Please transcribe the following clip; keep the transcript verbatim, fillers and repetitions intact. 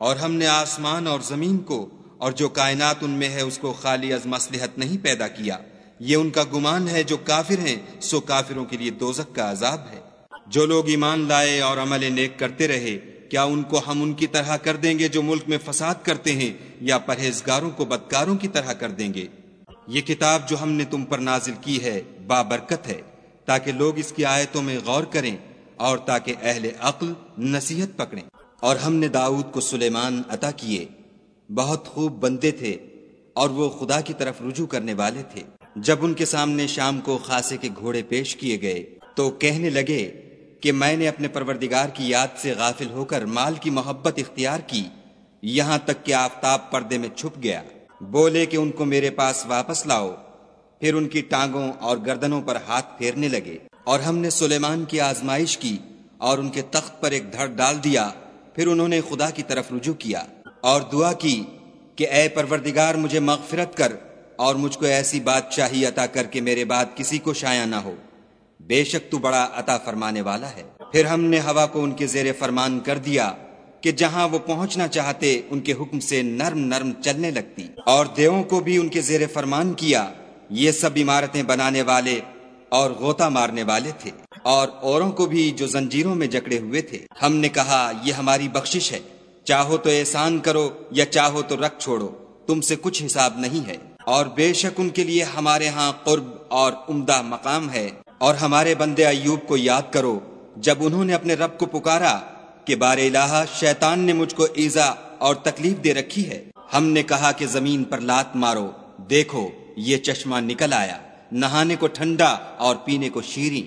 اور ہم نے آسمان اور زمین کو اور جو کائنات ان میں ہے اس کو خالی از مصلحت نہیں پیدا کیا۔ یہ ان کا گمان ہے جو کافر ہیں، سو کافروں کے لیے دوزخ کا عذاب ہے۔ جو لوگ ایمان لائے اور عمل نیک کرتے رہے، کیا ان کو ہم ان کی طرح کر دیں گے جو ملک میں فساد کرتے ہیں، یا پرہیزگاروں کو بدکاروں کی طرح کر دیں گے؟ یہ کتاب جو ہم نے تم پر نازل کی ہے بابرکت ہے، تاکہ لوگ اس کی آیتوں میں غور کریں اور تاکہ اہل عقل نصیحت پکڑیں۔ اور ہم نے داؤد کو سلیمان عطا کیے، بہت خوب بندے تھے اور وہ خدا کی طرف رجوع کرنے والے تھے۔ جب ان کے سامنے شام کو خاصے کے گھوڑے پیش کیے گئے تو کہنے لگے کہ میں نے اپنے پروردگار کی یاد سے غافل ہو کر مال کی محبت اختیار کی، یہاں تک کہ آفتاب پردے میں چھپ گیا۔ بولے کہ ان کو میرے پاس واپس لاؤ، پھر ان کی ٹانگوں اور گردنوں پر ہاتھ پھیرنے لگے۔ اور ہم نے سلیمان کی آزمائش کی اور ان کے تخت پر ایک دھڑ ڈال دیا، پھر انہوں نے خدا کی طرف رجوع کیا اور دعا کی کہ اے پروردگار مجھے مغفرت کر اور مجھ کو ایسی بادشاہی عطا کر کے میرے بعد کسی کو شایع نہ ہو، بے شک تو بڑا عطا فرمانے والا ہے۔ پھر ہم نے ہوا کو ان کے زیر فرمان کر دیا کہ جہاں وہ پہنچنا چاہتے ان کے حکم سے نرم نرم چلنے لگتی، اور دیووں کو بھی ان کے زیر فرمان کیا، یہ سب عمارتیں بنانے والے اور غوطہ مارنے والے تھے، اور اوروں کو بھی جو زنجیروں میں جکڑے ہوئے تھے۔ ہم نے کہا یہ ہماری بخشش ہے، چاہو تو احسان کرو یا چاہو تو رکھ چھوڑو، تم سے کچھ حساب نہیں ہے، اور بے شک ان کے لیے ہمارے ہاں قرب اور عمدہ مقام ہے۔ اور ہمارے بندے ایوب کو یاد کرو جب انہوں نے اپنے رب کو پکارا کہ بار الہ شیطان نے مجھ کو ایذا اور تکلیف دے رکھی ہے۔ ہم نے کہا کہ زمین پر لات مارو، دیکھو یہ چشمہ نکل آیا، نہانے کو ٹھنڈا اور پینے کو شیریں۔